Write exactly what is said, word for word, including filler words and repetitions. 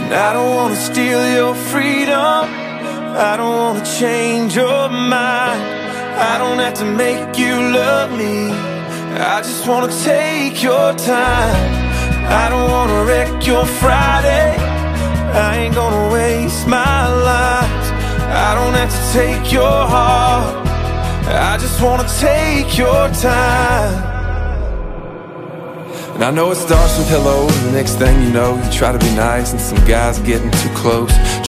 And I don't wanna steal your freedom, I don't wanna change your mind, I don't have to make you love me, I just wanna take your time. I don't wanna wreck your Friday, I ain't gonna waste my life. I don't have to take your heart, I just wanna take your time. And I know it starts with hello, and the next thing you know, you try to be nice and some guys are getting too close.